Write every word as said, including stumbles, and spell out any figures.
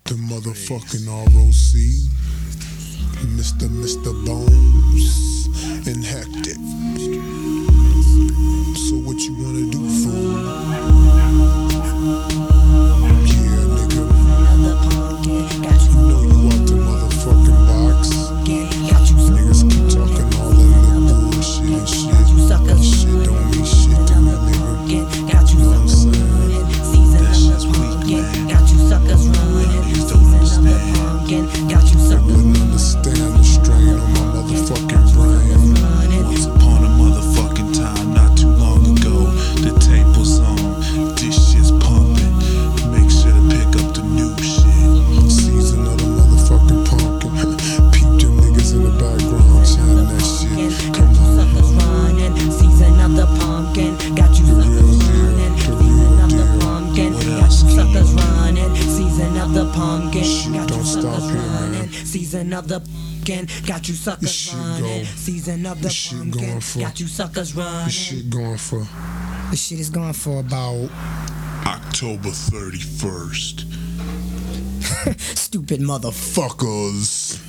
The motherfucking R O C, Mister Mister Bones, and Hectic. So what you wanna do, fool? Yeah, nigga. You know you out the motherfucking box. Niggas keep talking all that little bullshit and shit. Shit don't mean shit to me, nigga. You know what I'm saying? That shit's weak, man. Got you suckers running. Got you suckers wouldn't understand the strain on my motherfucking brain. Once upon a motherfucking time, not too long ago, the tape was on. This shit's pumping. Make sure to pick up the new shit. Season of the motherfucking pumpkin. Peep them niggas in the background chanting that shit. Come on. Season of the pumpkin. Got you The real suckers deal. running. The Season real of the deal. pumpkin. What Got else, you King? suckers running. Season of the pumpkin. Shit, Got don't you stop suckers here, man. running. Season of the pumpkin. Got you This suckers shit running. go- Season of the this shit pumpkin. going for- Got you suckers This running. shit going for This shit is going for about October thirty-first. stupid motherfucker. fuckers.